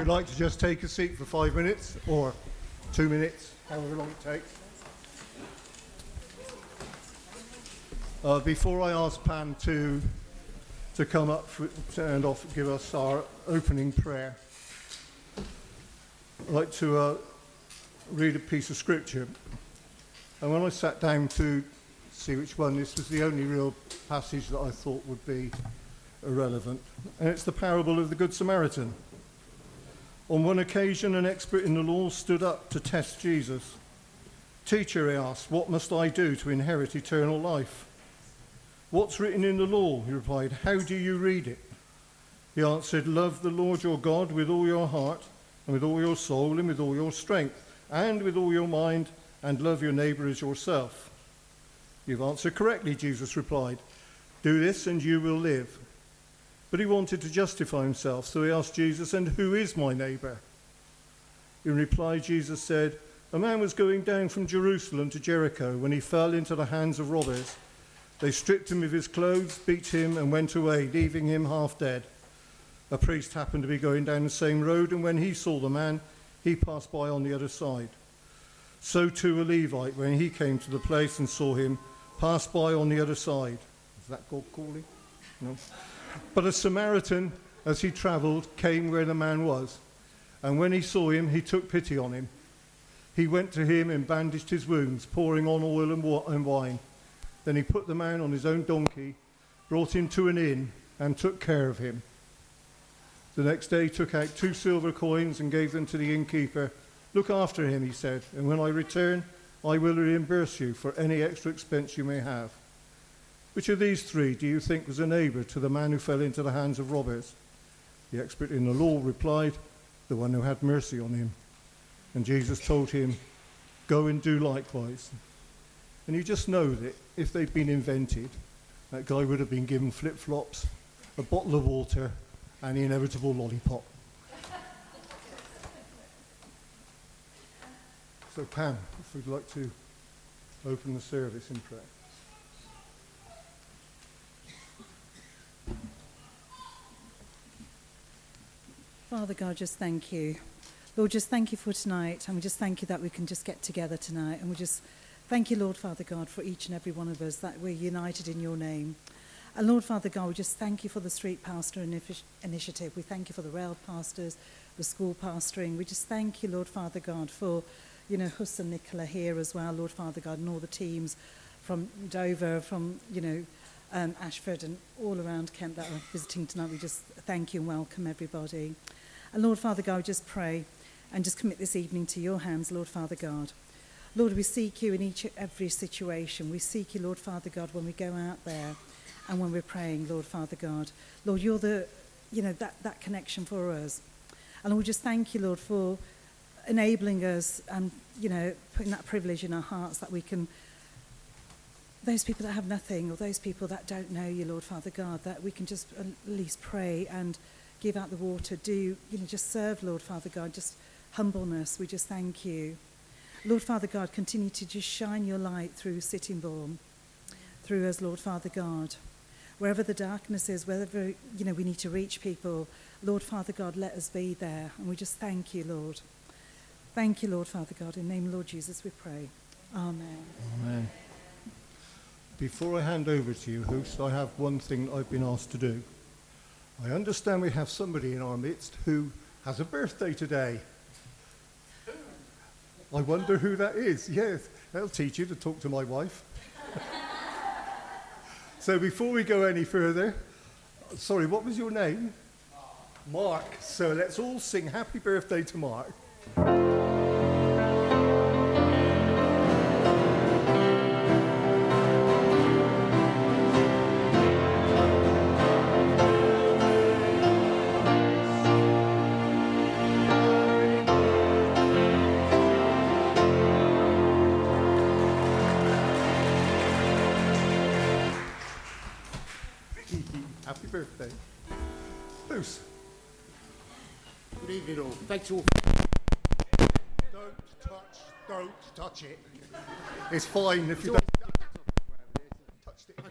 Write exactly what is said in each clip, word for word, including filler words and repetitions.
like to just take a seat for five minutes or two minutes, however long it takes. Uh, before I ask Pam to to come up for, and off, give us our opening prayer, I'd like to uh, read a piece of scripture. And when I sat down to see which one, this was the only real passage that I thought would be relevant. And it's the parable of the Good Samaritan. On one occasion, an expert in the law stood up to test Jesus. "Teacher," he asked, "what must I do to inherit eternal life?" "What's written in the law?" he replied. "How do you read it?" He answered, "Love the Lord your God with all your heart, and with all your soul, and with all your strength, and with all your mind, and love your neighbor as yourself." "You've answered correctly," Jesus replied. "Do this and you will live." But he wanted to justify himself, so he asked Jesus, "And who is my neighbor?" In reply, Jesus said, "A man was going down from Jerusalem to Jericho when he fell into the hands of robbers. They stripped him of his clothes, beat him, and went away, leaving him half dead. A priest happened to be going down the same road, and when he saw the man, he passed by on the other side. So too a Levite, when he came to the place and saw him, passed by on the other side." Is that God calling? No. "But a Samaritan, as he travelled, came where the man was, and when he saw him, he took pity on him. He went to him and bandaged his wounds, pouring on oil and, wa- and wine. Then he put the man on his own donkey, brought him to an inn, and took care of him. The next day he took out two silver coins and gave them to the innkeeper. 'Look after him,' he said, 'and when I return, I will reimburse you for any extra expense you may have.' Which of these three do you think was a neighbor to the man who fell into the hands of robbers?" The expert in the law replied, "The one who had mercy on him." And Jesus told him, "Go and do likewise." And you just know that if they'd been invented, that guy would have been given flip-flops, a bottle of water, and the inevitable lollipop. So Pam, if we'd like to open the service in prayer. Father God, just thank you. Lord, just thank you for tonight, and we just thank you that we can just get together tonight, and we just thank you, Lord Father God, for each and every one of us, that we're united in your name. And Lord Father God, we just thank you for the Street Pastor Initiative. We thank you for the rail pastors, the school pastoring. We just thank you, Lord Father God, for, you know, Huss and Nicola here as well, Lord Father God, and all the teams from Dover, from, you know, um, Ashford and all around Kent that are visiting tonight. We just thank you and welcome everybody. And Lord Father God, we just pray and just commit this evening to your hands, Lord Father God. Lord, we seek you in each and every situation. We seek you, Lord Father God, when we go out there and when we're praying, Lord Father God. Lord, you're the, you know, that, that connection for us. And Lord, we just thank you, Lord, for enabling us and, you know, putting that privilege in our hearts that we can, those people that have nothing or those people that don't know you, Lord Father God, that we can just at least pray and give out the water, do, you know, just serve, Lord Father God, just humbleness. We just thank you. Lord Father God, continue to just shine your light through Sittingbourne, through us, Lord Father God. Wherever the darkness is, wherever, you know, we need to reach people, Lord Father God, let us be there. And we just thank you, Lord. Thank you, Lord Father God. In the name of Lord Jesus we pray. Amen. Amen. Before I hand over to you, host, I have one thing I've been asked to do. I understand we have somebody in our midst who has a birthday today. I wonder who that is. Yes, that'll teach you to talk to my wife. So before we go any further, sorry, what was your name? Mark. Mark. So let's all sing happy birthday to Mark. Happy birthday. Bruce. Good evening all. Thanks all. Don't touch, don't touch it. It's fine if you don't touch it. Okay.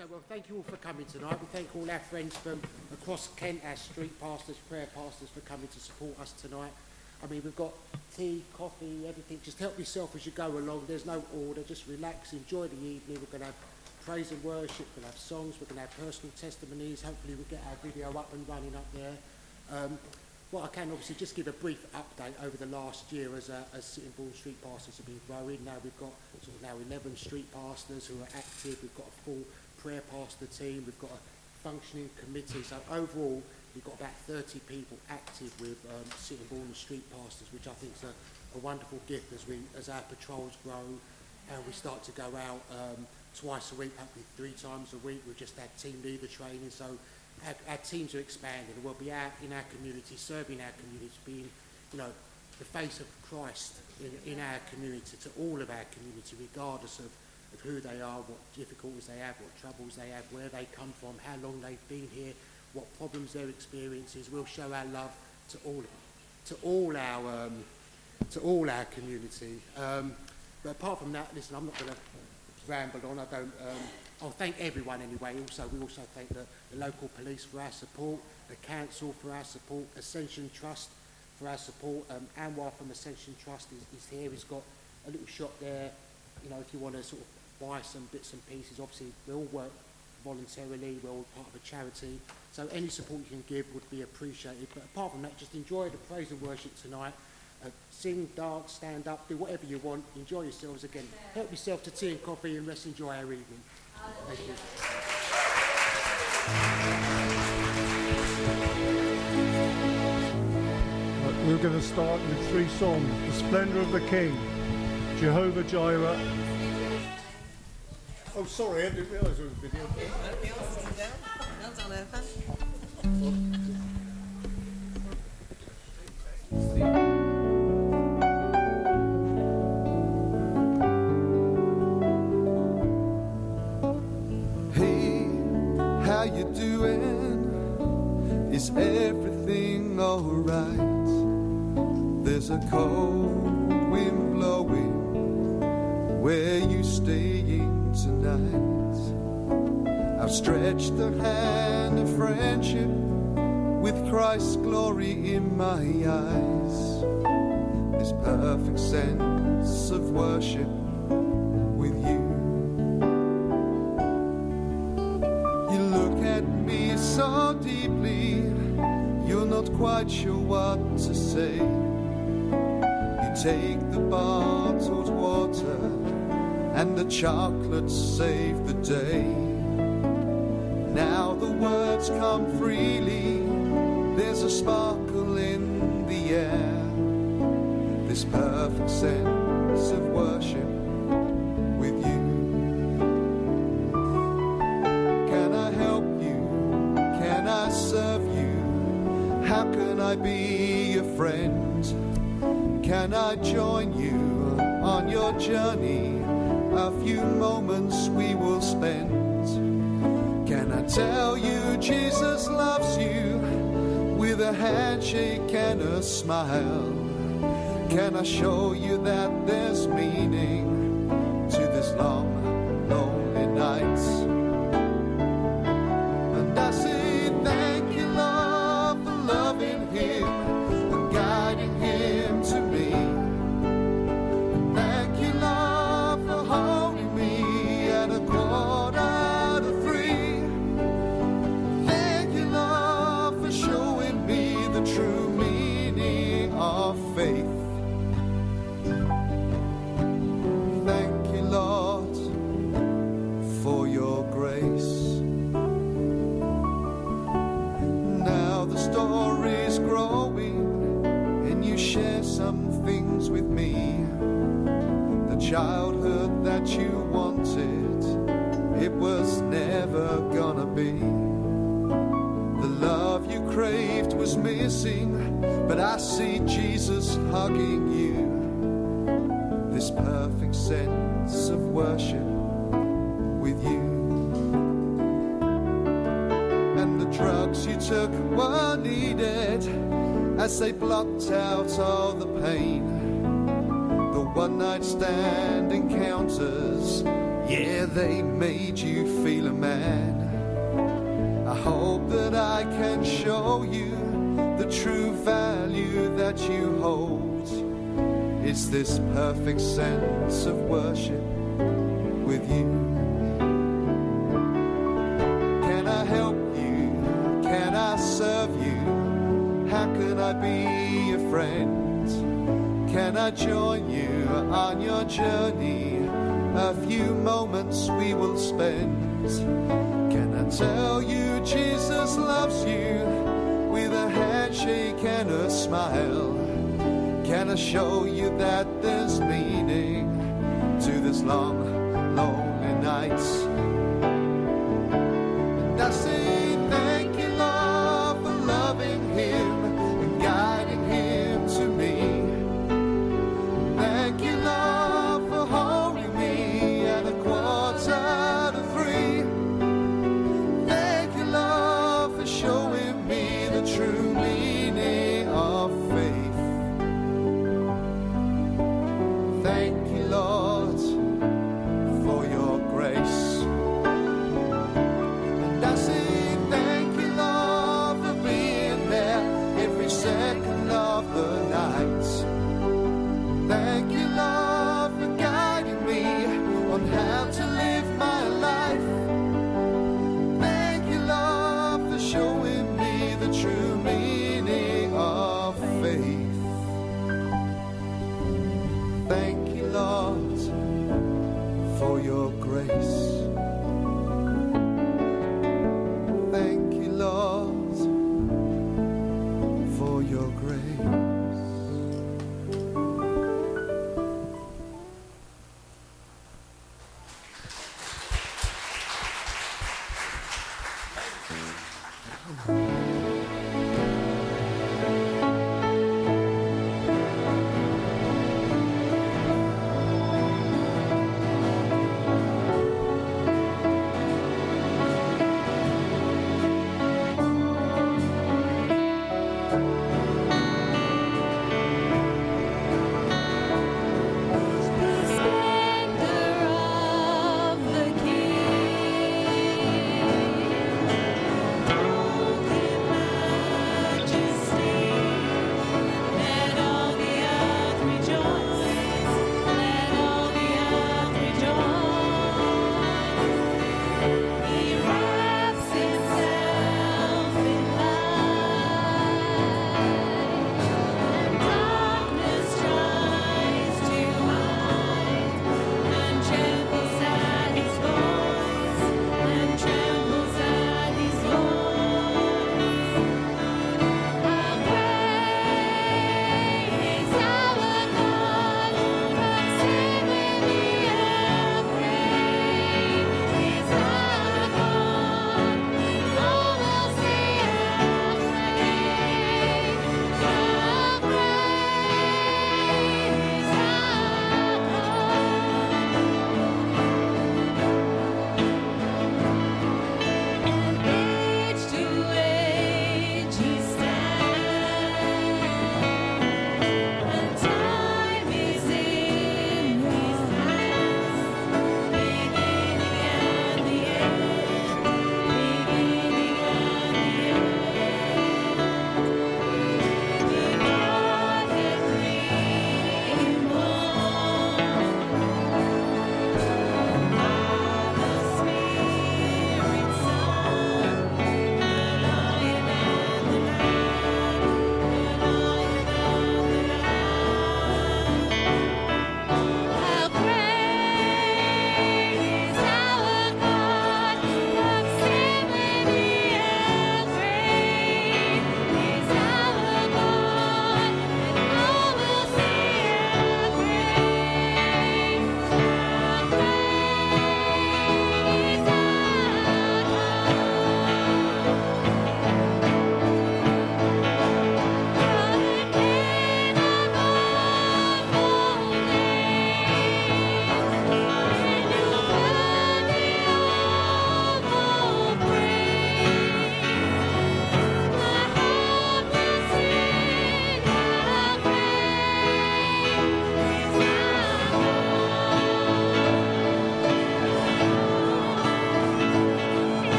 Okay, well, thank you all for coming tonight. We thank all our friends from across Kent, our street pastors, prayer pastors, for coming to support us tonight. I mean, we've got tea, coffee, everything. Just help yourself as you go along. There's no order. Just relax, enjoy the evening. We're going to have praise and worship. We're going to have songs. We're going to have personal testimonies. Hopefully we'll get our video up and running up there. Um, What I can obviously just give a brief update over the last year as, uh, as Sittingbourne street pastors have been growing. Now we've got sort of now eleven street pastors who are active. We've got a full prayer pastor team. We've got a functioning committee. So overall, we've got about thirty people active with um, Sittingbourne street pastors, which I think is a, a wonderful gift as we as our patrols grow and we start to go out um, twice a week, hopefully three times a week. We've just had team leader training. So Our, our teams are expanding, and we'll be out in our community, serving our community, being, you know, the face of Christ in, in our community, to all of our community, regardless of, of who they are, what difficulties they have, what troubles they have, where they come from, how long they've been here, what problems their experiences. We'll show our love to all, to all our, um, to all our community. Um, but apart from that, listen, I'm not going to ramble on. I don't. Um, I'll thank everyone anyway. Also, we also thank the, the local police for our support, the council for our support, Ascension Trust for our support. Um, Anwar from Ascension Trust is, is here. He's got a little shop there. You know, if you want to sort of buy some bits and pieces, obviously we all work voluntarily. We're all part of a charity, so any support you can give would be appreciated. But apart from that, just enjoy the praise and worship tonight. Uh, sing, dance, stand up, do whatever you want. Enjoy yourselves again. Help yourself to tea and coffee, and let's enjoy our evening. Thank you. Right, we're going to start with three songs. The Splendour of the King, Jehovah Jireh. Oh, sorry, I didn't realise there was a video. How you doing? Is everything alright? There's a cold wind blowing. Where you staying tonight? I've stretched the hand of friendship with Christ's glory in my eyes. This perfect sense of worship with you. So deeply, you're not quite sure what to say. You take the bottled water and the chocolates save the day. Now the words come freely, there's a sparkle in the air. This perfect sense of worship with you. Can I help you? Can I serve you? How can I be your friend? Can I join you on your journey? A few moments we will spend. Can I tell you Jesus loves you with a handshake and a smile? Can I show you that there's meaning to this long, lonely night? Childhood that you wanted, it was never gonna be. The love you craved was missing, but I see Jesus hugging you. This perfect sense of worship with you. And the drugs you took were needed as they blocked out all the pain. One night stand encounters, Yeah, they made you feel a man. I hope that I can show you the true value that you hold. It's this perfect sense of worship with you. Can I help you? Can I serve you? How can I be your friend? Can I join you on your journey? A few moments we will spend. Can I tell you Jesus loves you with a handshake and a smile? Can I show you that there's meaning to this long, lonely night? And I say thank you, Lord, for loving him and guiding him to me. Thank you, Lord, for holding me at a quarter to three. Thank you, Lord, for showing me the true meaning of faith. Thank you, Lord, for your grace. And I say thank you, Lord, for being there every second of the night. Thank you, Lord, for guiding me on how to live my life. Thank you, Lord, for showing me the true meaning of faith. Thank you, Lord, for your grace. Thank you, Lord, for your grace.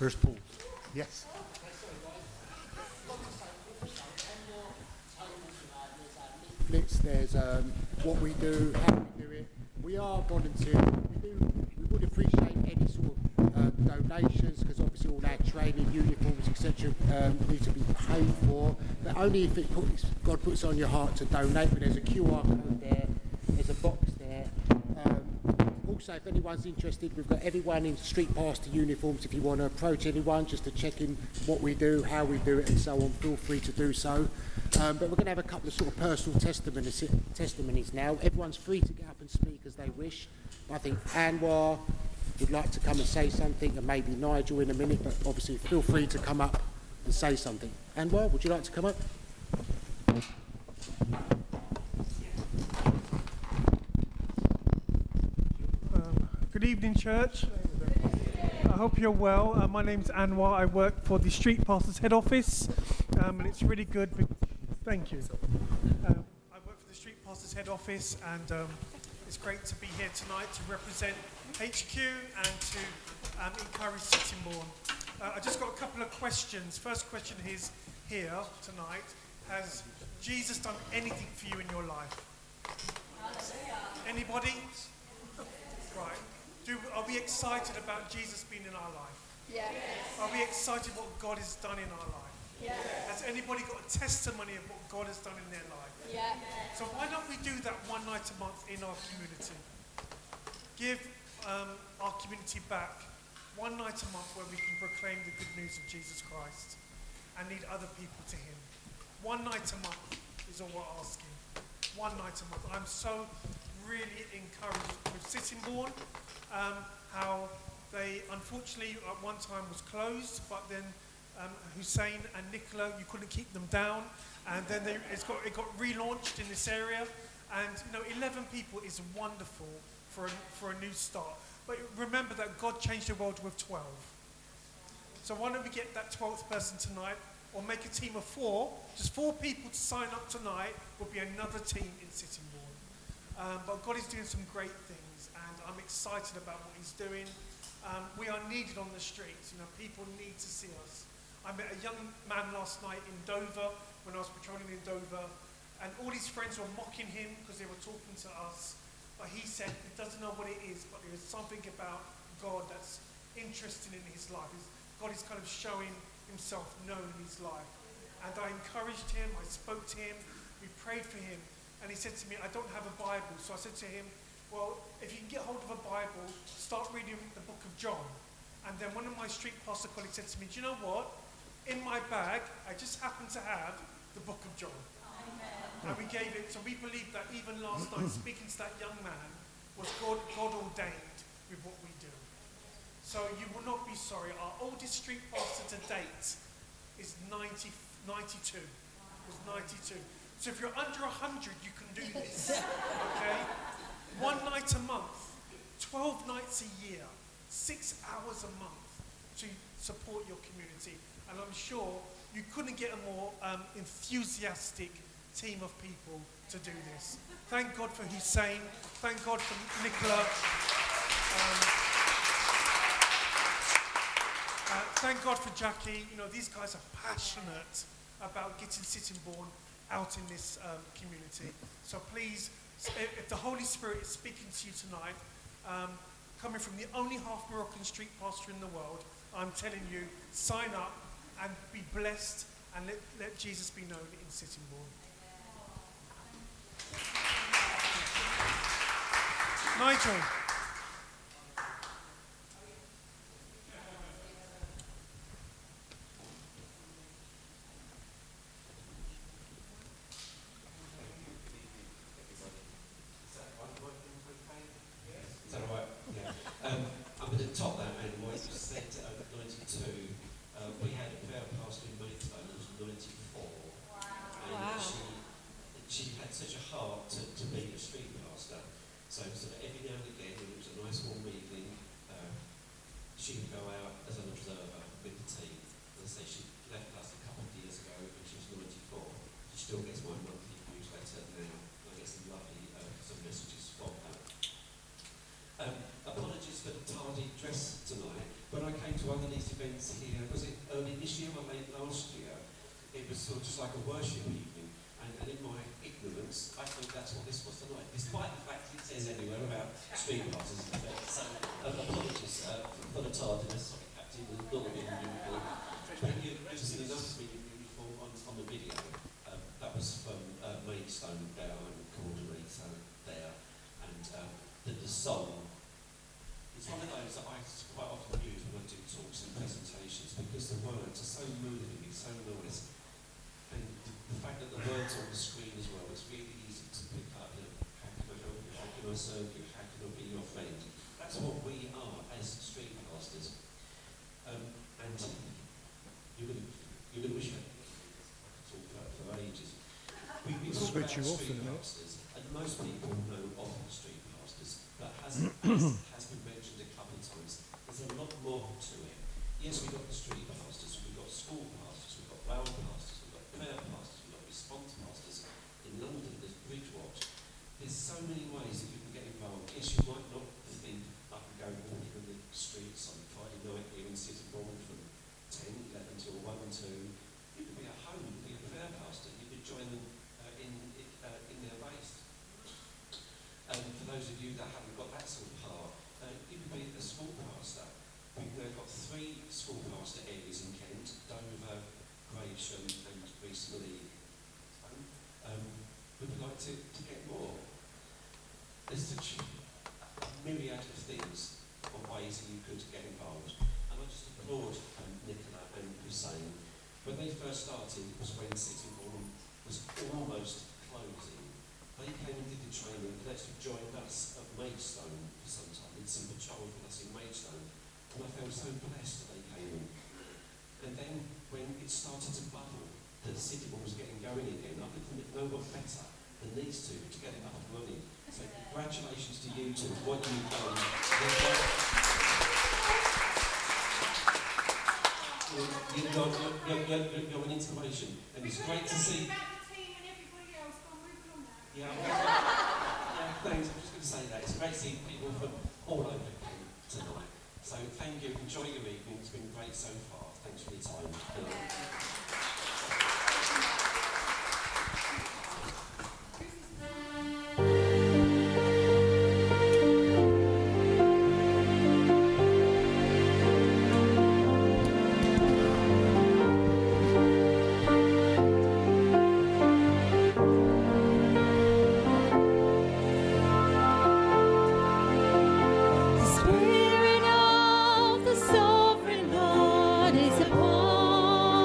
Where's Paul? Yes. Leaflets, there's um, what we do, how we do it. We are volunteering. We do. We would appreciate any sort of um, donations, because obviously all our training, uniforms, et cetera, um, need to be paid for. But only if it puts, God puts on your heart to donate. But there's a Q R code there. There's a box there. Um, also, if anyone's interested, we've got everyone in street pastor uniforms. If you want to approach anyone just to check in what we do, how we do it, and so on, feel free to do so. Um, but we're going to have a couple of sort of personal testimonies, testimonies now. Everyone's free to get up and speak as they wish. I think Anwar would like to come and say something, and maybe Nigel in a minute, but obviously feel free to come up and say something. Anwar, would you like to come up? Um, good evening, church. I hope you're well. Uh, my name's Anwar. I work for the Street Pastors Head Office, um, and it's really good. Be- Thank you. Um, I work for the Street Pastors Head Office, and um, it's great to be here tonight to represent H Q and to um, encourage Sittingbourne. Uh, I just got a couple of questions. First question is here tonight: has Jesus done anything for you in your life? Anybody? Right. Do, are we excited about Jesus being in our life? Yes. Are we excited what God has done in our life? Yes. Has anybody got a testimony of what God has done in their life? Yes. So why don't we do that one night a month in our community? Give um, our community back one night a month where we can proclaim the good news of Jesus Christ and lead other people to him. One night a month is all we're asking. One night a month. I'm so really encouraged with Sittingbourne, um, how they unfortunately at one time was closed, but then um, Hussein and Nicola, you couldn't keep them down, and then they, it's got, it got relaunched in this area, and you know, eleven people is wonderful for a, for a new start. But remember that God changed the world with twelve. So why don't we get that twelfth person tonight, or make a team of four, just four people to sign up tonight, will be another team in Sittingbourne. Um, but God is doing some great things, and I'm excited about what he's doing. Um, we are needed on the streets. You know, people need to see us. I met a young man last night in Dover when I was patrolling in Dover, and all his friends were mocking him because they were talking to us. But he said he doesn't know what it is, but there is something about God that's interesting in his life. He's, God is kind of showing himself known in his life. And I encouraged him, I spoke to him, we prayed for him. And he said to me, I don't have a Bible. So I said to him, well, if you can get hold of a Bible, start reading the book of John. And then one of my street pastor colleagues said to me, do you know what? In my bag, I just happen to have the book of John. Amen. And we gave it, so we believe that even last night, speaking to that young man, was God, God ordained with what we do. So you will not be sorry. Our oldest street pastor to date is ninety, ninety-two. Was ninety-two. So if you're under one hundred, you can do this, okay? One night a month, twelve nights a year, six hours a month to support your community. And I'm sure you couldn't get a more um, enthusiastic team of people to do this. Thank God for Hussein. Thank God for Nicola. Um, uh, thank God for Jackie. You know, these guys are passionate about getting Sittingbourne out in this um, community. So please, if, if the Holy Spirit is speaking to you tonight, um, coming from the only half Moroccan street pastor in the world, I'm telling you, sign up and be blessed and let, let Jesus be known in Sittingbourne. Nigel. Is that all right? Yeah. Um, I'm going to top that, and what you said at ninety-two, uh, we had a prayer pastor in Maidstone who was ninety-four. Wow. And Wow. she, she had such a heart to, to be a street pastor. So sort of every now and again it was sort of just like a worship evening. And, and in my ignorance, I thought that's what this was tonight, despite the fact it says anywhere about street passes. So, uh, apologies uh, for the tardiness. Sorry, Captain, a little bit in uniform. But you, you've seen enough of me in uniform on, on the video. Um, that was from uh, Maidstone there and coordinator there. And um, the, the song, it's one of those that I quite often use when I do talks and presentations because the words are so moving, it's so nice. And the, the fact that the words on the screen as well, it's really easy to pick up, you know, how can I help you, how can I serve you, how can I be your friend? That's what we are as street pastors. Um, and you're going you're to wish I could talk for, for ages. We, we talk Switch you about off street in a minute. pastors, and most people know of street pastors, but as, as has been mentioned a couple of times, there's a lot more to it. Yes, we've got the street pastors, we've got school pastors, we've got rail pastors, we've got prayer pastors, we've got response pastors. In London, there's Bridgewatch. There's so many ways that you can get involved. Yes, you might not think I can go walking on the streets on Friday night here in Sittingbourne from ten, eleven till one, two. You could be at home, you could be a prayer pastor, you could join them uh, in, uh, in their base. Um, for those of you that haven't got that sort of part, uh, you could be a school pastor. We've now got three school pastor areas in Kent, Dover, Gravesham and recently um, we'd like to, to get more. There's such a myriad of things or ways that you could get involved. And I just applaud um, Nicola and Hussein. When they first started, it was when Sittingbourne was almost closing. They came and did the training and actually joined us at Maidstone for some time, did some patrol with us in Maidstone. And I felt so blessed that they came in. And then when it started to bubble, that Sittingbourne was getting going again, I couldn't know what better than these two to get it up and running. So congratulations to you two, what you've done. You're, you're, you're, you're, you're an inspiration, and it's great to see. Yeah, yeah, thanks. I'm just going to say that. It's great to see people from all over tonight. So thank you. Enjoy your evening. It's been great so far. Thanks for your time. Spirit of the sovereign Lord is upon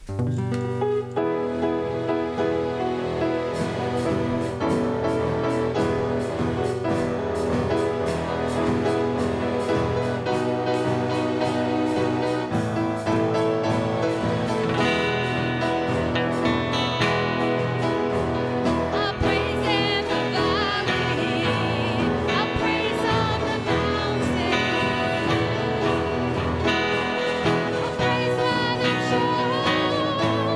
Praise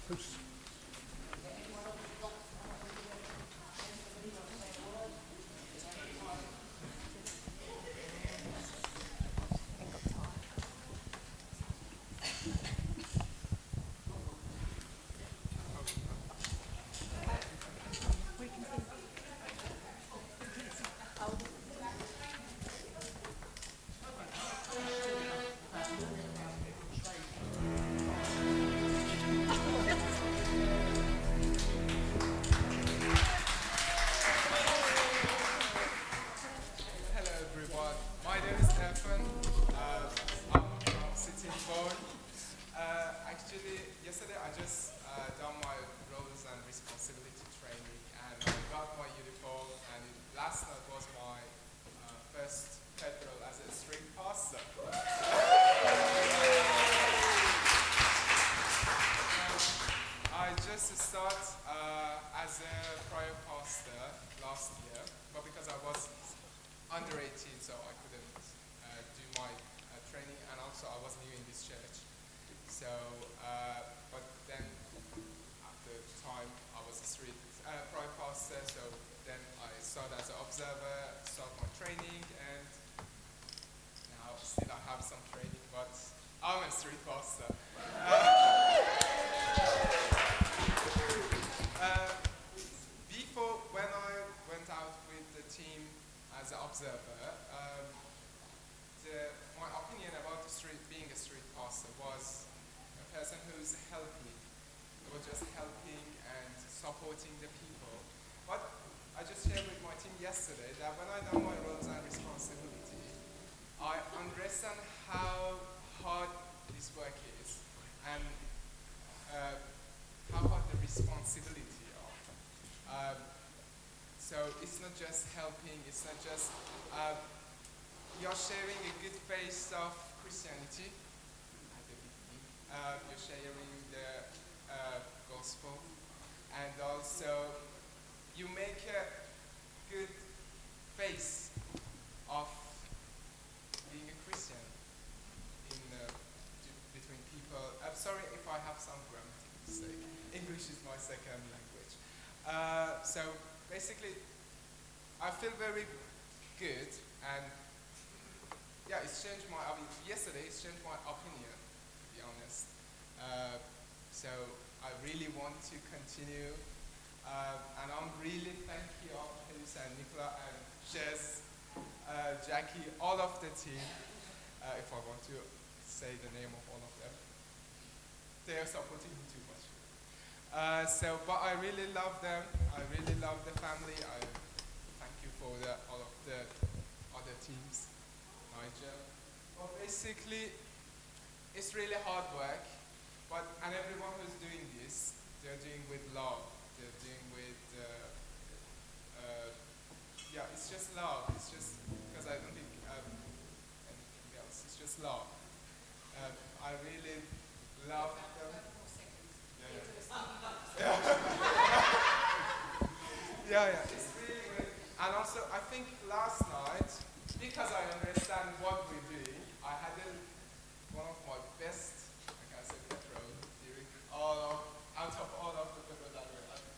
Who's- Hello everyone, my name is Stefan. Uh, I'm from Sittingbourne. Uh, actually, yesterday I just uh, done my roles and responsibility training and I got my uniform and last night was my uh, first petrol as a street pastor. I just start uh, as a prior pastor last year, but because I was under eighteen, so I couldn't uh, do my uh, training, and also I was new in this church. So, uh, but then at the time I was a street uh, prior pastor, so then I started as an observer, start my training, and now still I have some training, but I'm a street pastor. Uh, before, when I went out with the team as an observer, um, the, my opinion about the street, being a street pastor was a person who's helping, who was just helping and supporting the people. But I just shared with my team yesterday that when I know my roles and responsibility, I understand how hard this work is and uh, how hard the responsibility are. Um, so it's not just helping, it's not just, uh, you're sharing a good face of Christianity at the beginning. Uh, you're sharing the uh, gospel, and also you make a good face of being a Christian in uh, between people. I'm sorry if I have some grammatical mistake. English is my second language. Uh, so basically, I feel very good, and yeah, it's changed my, I mean, yesterday it's changed my opinion, to be honest. Uh, so I really want to continue, uh, and I'm really thank you all, Elisa and Nicola and Jess, uh, Jackie, all of the team, uh, if I want to say the name of all of them. They are supporting me too much. Uh, so, but I really love them. I really love the family. I thank you for the, all of the other teams, Nigel. Well, basically, it's really hard work, but and everyone who's doing this, they're doing with love. They're doing with, uh, uh, yeah, it's just love. It's just because I don't think um, anything else. It's just love. Uh, I really love them. Yeah, yeah, yeah, it's really good. And also, I think last night, because I understand what we're doing, I had a, one of my best, like I said, petrol during all of, out of all of the petrol that we had.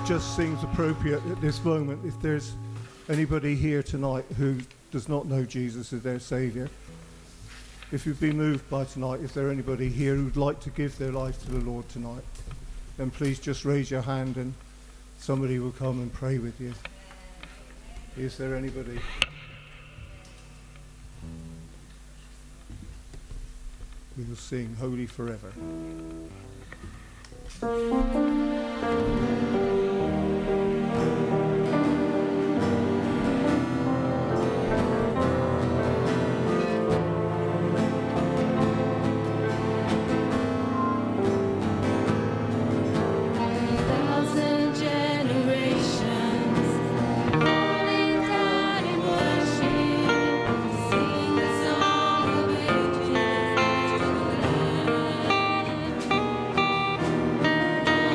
just seems appropriate at this moment, if there's anybody here tonight who does not know Jesus as their Saviour, if you've been moved by tonight, if there anybody here who'd like to give their life to the Lord tonight, then please just raise your hand and somebody will come and pray with you. Is there anybody? We will sing Holy Forever. Sing the song of ages to the Lamb.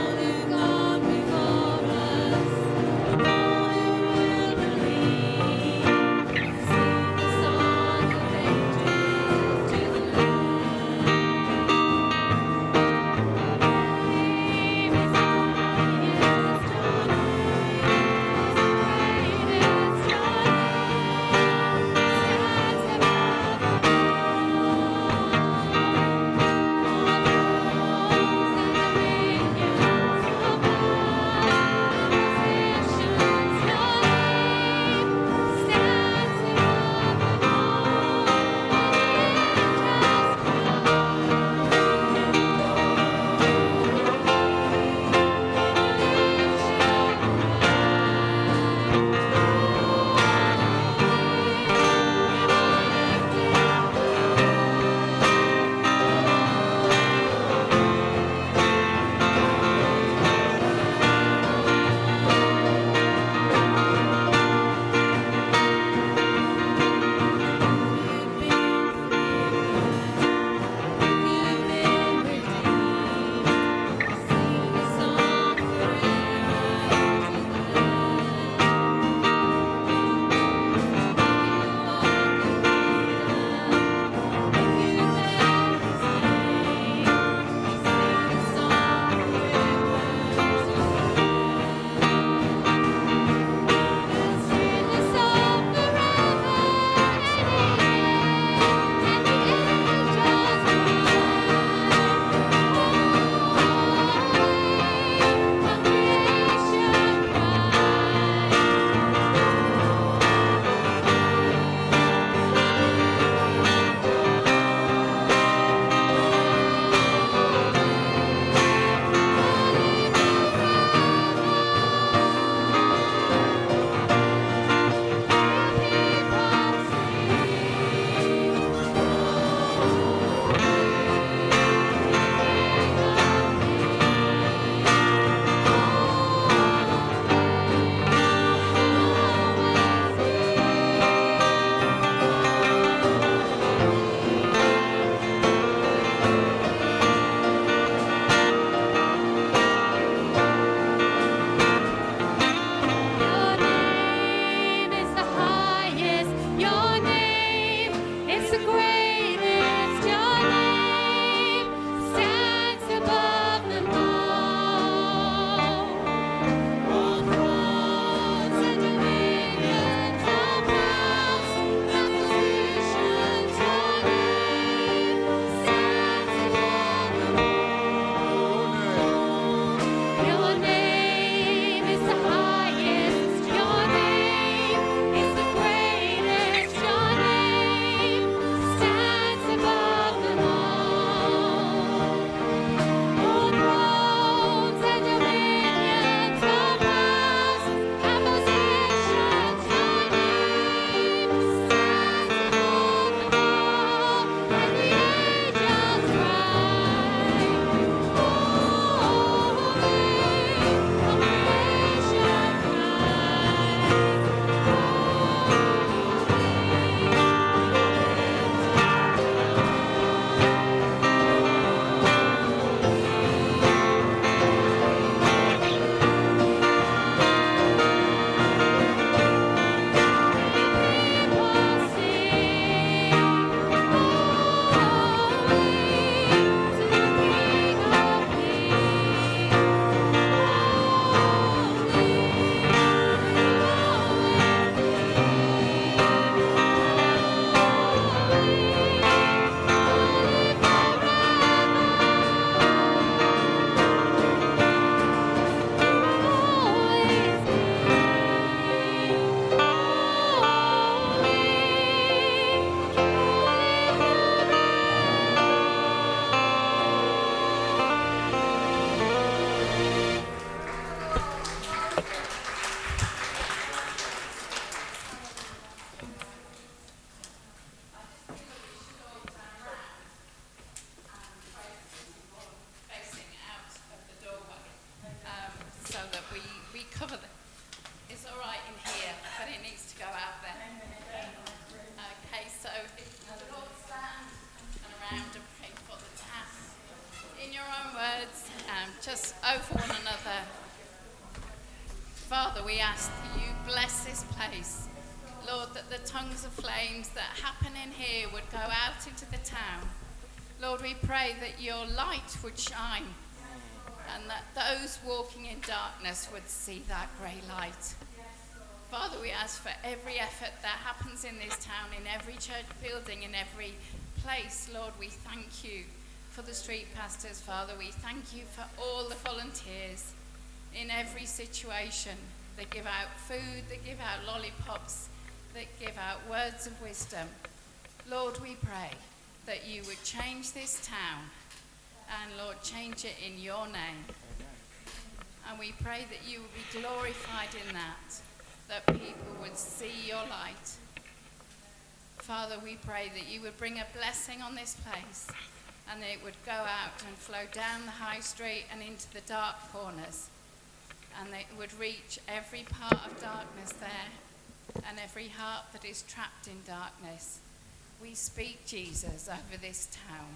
um, just over one another. Father, we ask that you bless this place. Lord, that the tongues of flames that happen in here would go out into the town. Lord, we pray that your light would shine and that those walking in darkness would see that grey light. Father, we ask for every effort that happens in this town, in every church building, in every place. Lord, we thank you for the street pastors. Father, we thank you for all the volunteers in every situation. They give out food, they give out lollipops, they give out words of wisdom. Lord, we pray that you would change this town and, Lord, change it in your name. And we pray that you would be glorified in that, that people would see your light. Father, we pray that you would bring a blessing on this place and that it would go out and flow down the high street and into the dark corners, and that it would reach every part of darkness there and every heart that is trapped in darkness. We speak Jesus over this town.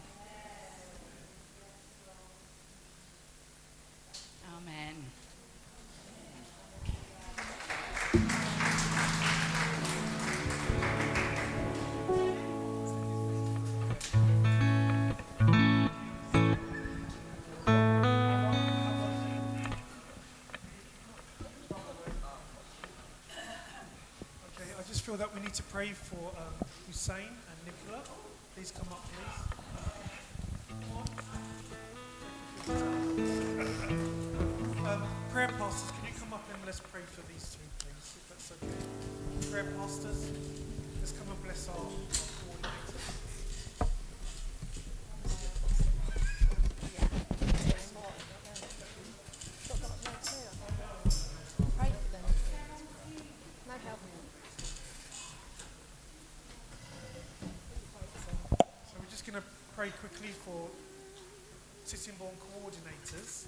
Amen. Feel that we need to pray for um, Hussein and Nicola. Please come up, please. um, prayer pastors, can you come up and let's pray for these two, please, if that's okay. Prayer pastors, let's come and bless our, our coordinators. Pray quickly for Sittingbourne coordinators.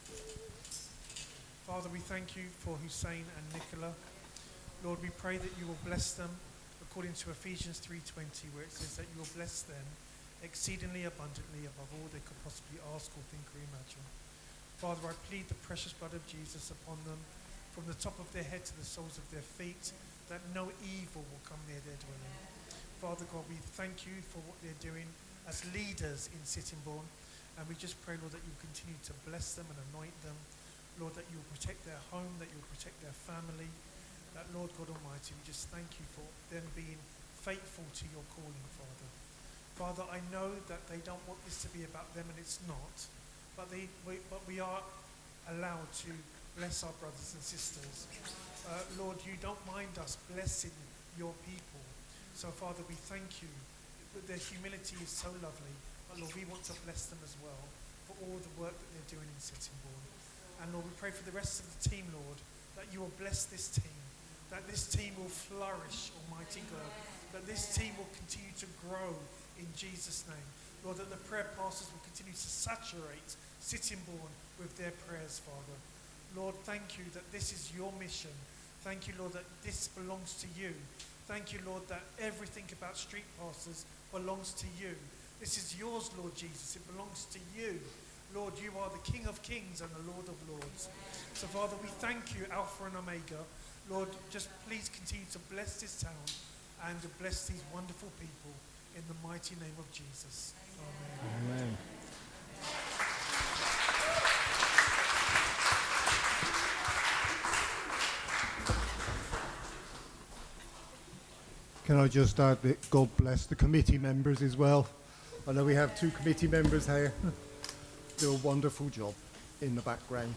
Father, we thank you for Hussein and Nicola. Lord, we pray that you will bless them according to Ephesians three twenty, where it says that you will bless them exceedingly abundantly above all they could possibly ask or think or imagine. Father, I plead the precious blood of Jesus upon them, from the top of their head to the soles of their feet, that no evil will come near their dwelling. Father God, we thank you for what they're doing as leaders in Sittingbourne, and we just pray, Lord, that you continue to bless them and anoint them. Lord, that you will protect their home, that you will protect their family, that, Lord God Almighty, we just thank you for them being faithful to your calling, Father. Father, I know that they don't want this to be about them, and it's not, but, they, we, but we are allowed to bless our brothers and sisters. Uh, Lord, you don't mind us blessing your people. So, Father, we thank you. Their humility is so lovely, but Lord, we want to bless them as well for all the work that they're doing in Sittingbourne. And Lord, we pray for the rest of the team, Lord, that you will bless this team, that this team will flourish, Almighty God, that this team will continue to grow in Jesus' name. Lord, that the prayer pastors will continue to saturate Sittingbourne with their prayers, Father. Lord, thank you that this is your mission. Thank you, Lord, that this belongs to you. Thank you, Lord, that everything about street pastors belongs to you. This is yours, Lord Jesus. It belongs to you. Lord, you are the King of Kings and the Lord of Lords. So, Father, we thank you, Alpha and Omega. Lord, just please continue to bless this town and to bless these wonderful people in the mighty name of Jesus. Amen. Amen. Can I just add that God bless the committee members as well? I know we have two committee members here. Do a wonderful job in the background.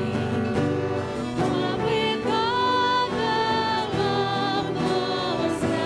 With God the love most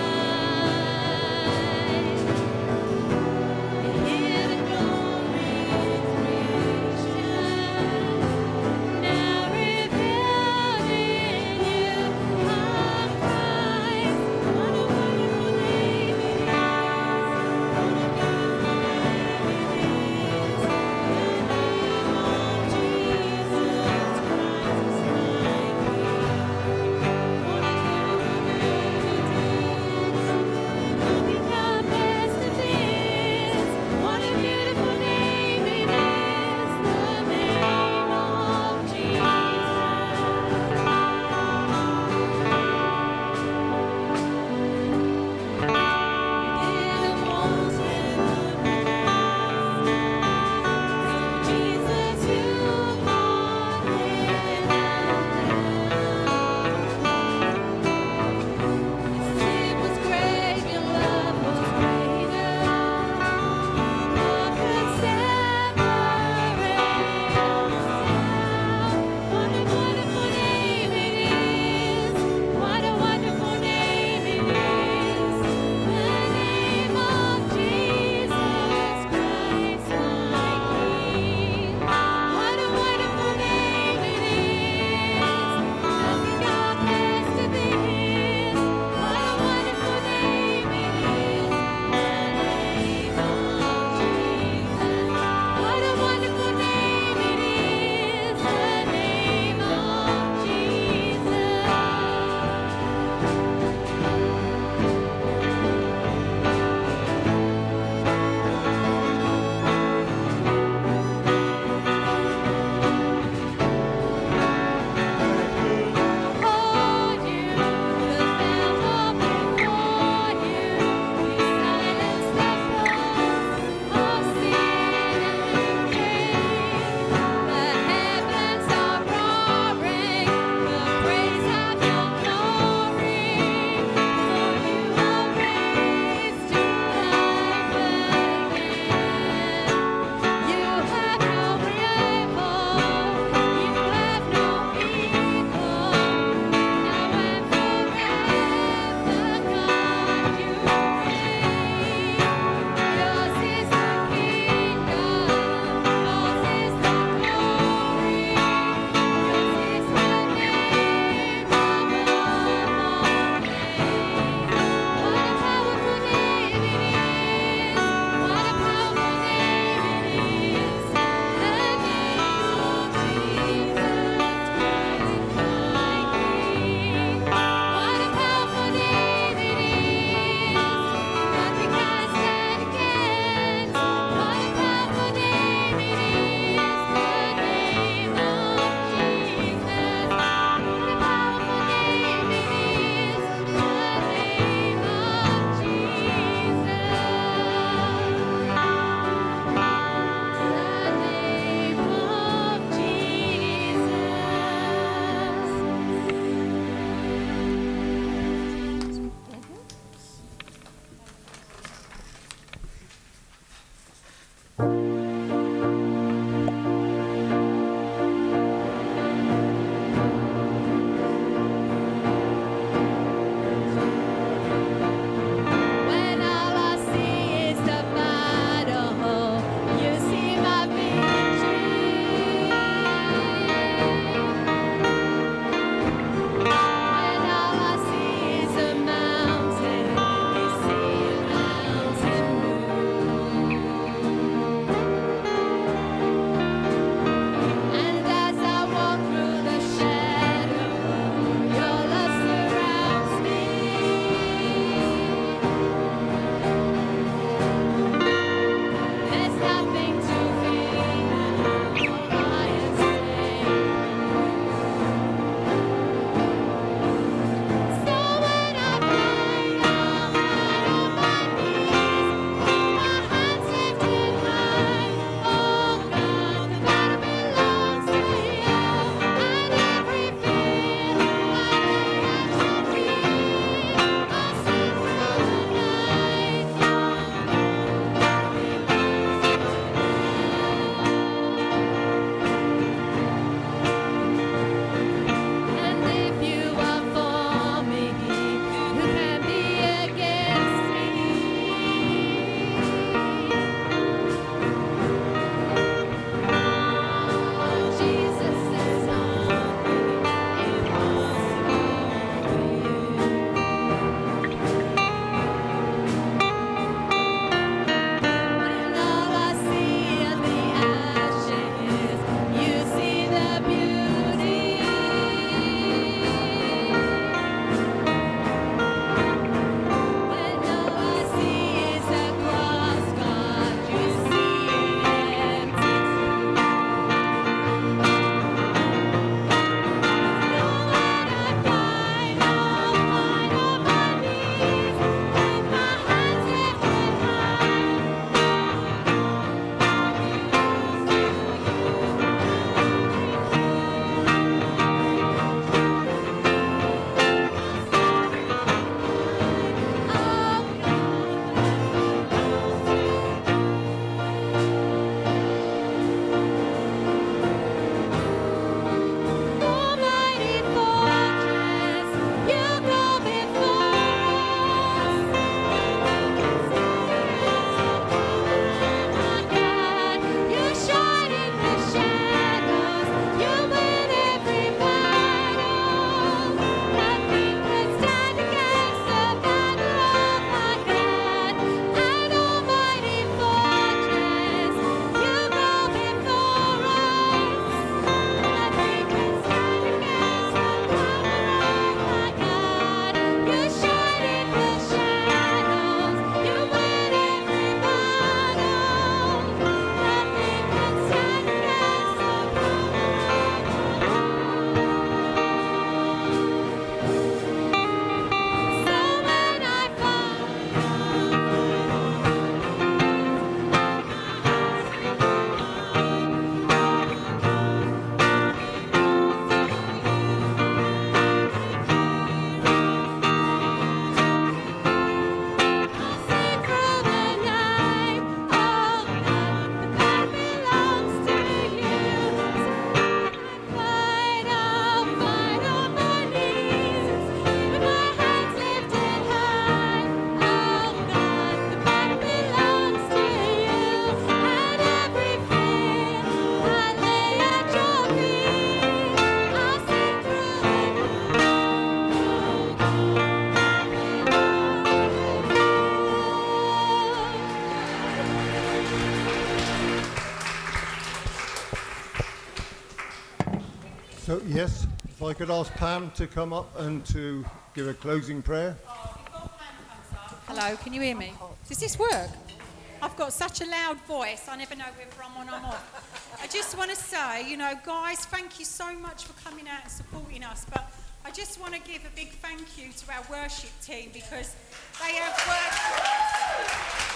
Yes, if I could ask Pam to come up and to give a closing prayer. Hello, can you hear me? Does this work? I've got such a loud voice, I never know whether I'm on or off. I just want to say, you know, guys, thank you so much for coming out and supporting us, but I just want to give a big thank you to our worship team because they have worked for us.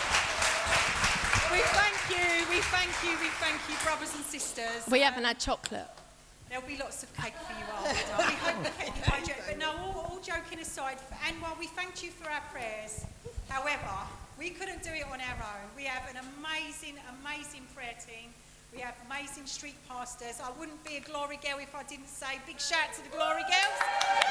We thank you, we thank you, we thank you, brothers and sisters. We haven't had chocolate. There'll be lots of cake for you after. We hope we kept you hydrated. But no, all, all joking aside, and while we thanked you for our prayers, however, we couldn't do it on our own. We have an amazing, amazing prayer team. We have amazing street pastors. I wouldn't be a glory girl if I didn't say big shout to the glory girls.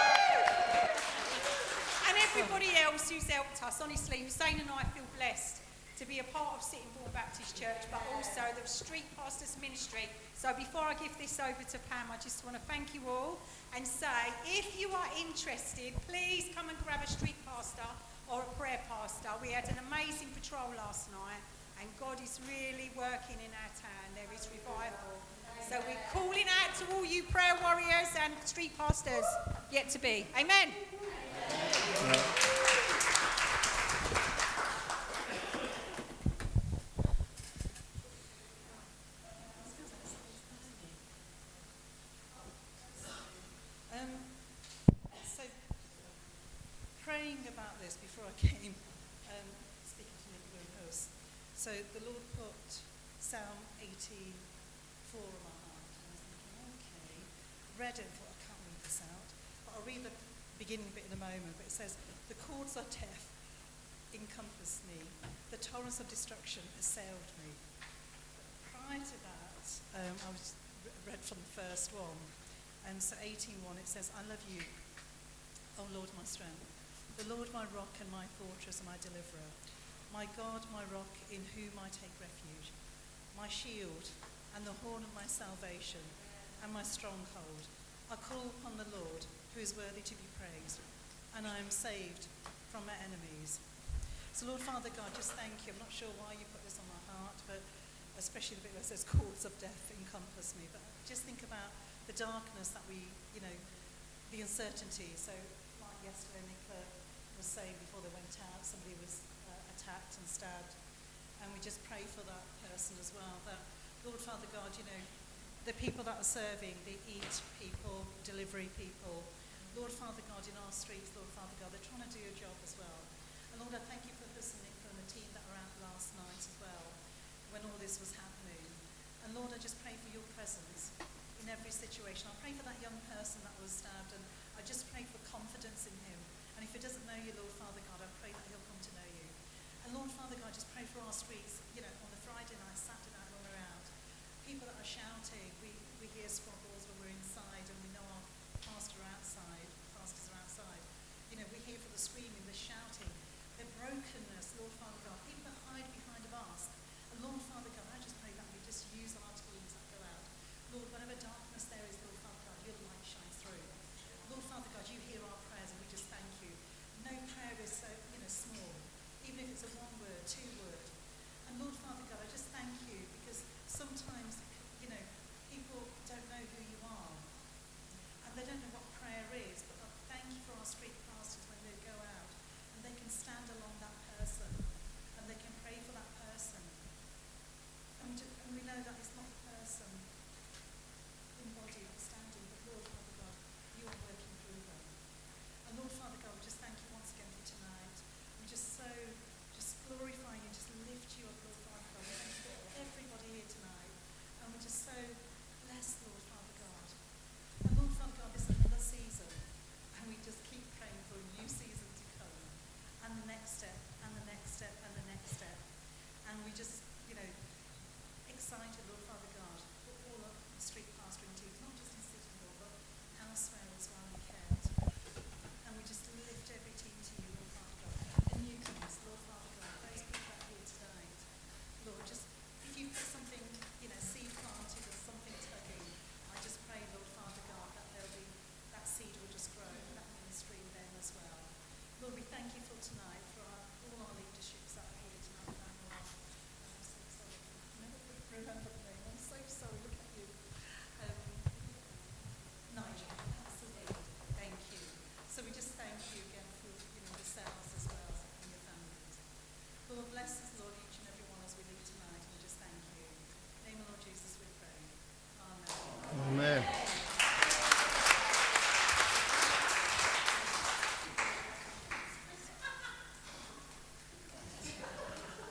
And everybody else who's helped us. Honestly, Hussein and I feel blessed to be a part of Sittingbourne Baptist Church, but also the Street Pastors Ministry. So before I give this over to Pam, I just want to thank you all and say, if you are interested, please come and grab a street pastor or a prayer pastor. We had an amazing patrol last night, and God is really working in our town. There is revival. So we're calling out to all you prayer warriors and street pastors yet to be. Amen. Amen. Praying about this before I came, um, speaking to Nicola and Hus. So the Lord put Psalm eighty-four on my heart, and I was thinking, okay, read it, thought I can't read this out, but I'll read the beginning bit in a moment. But it says, "The cords of death encompassed me, the torrents of destruction assailed me." Prior to that, um, I was read from the first one, and so eighteen one, it says, "I love you, O Lord, my strength. The Lord my rock and my fortress and my deliverer, my God, my rock in whom I take refuge, my shield and the horn of my salvation and my stronghold. I call upon the Lord who is worthy to be praised, and I am saved from my enemies." So Lord Father God, just thank you. I'm not sure why you put this on my heart, but especially the bit where it says cords of death encompass me. But just think about the darkness that we, you know, the uncertainty. So like yesterday, Nicola was saying before they went out, somebody was uh, attacked and stabbed, and we just pray for that person as well, that Lord Father God, you know, the people that are serving, the eat people, delivery people, Lord Father God, in our streets, Lord Father God, they're trying to do a job as well. And Lord, I thank you for Hus and Nicola and the team that were out last night as well, when all this was happening. And Lord, I just pray for your presence in every situation. I pray for that young person that was stabbed, and I just pray for confidence in him. And if he doesn't know you, Lord Father God, I pray that he'll come to know you. And Lord Father God, just pray for our streets, you know, on the Friday night, Saturday night when we're out. People that are shouting, we, we hear squabbles when we're inside and we know our pastor outside.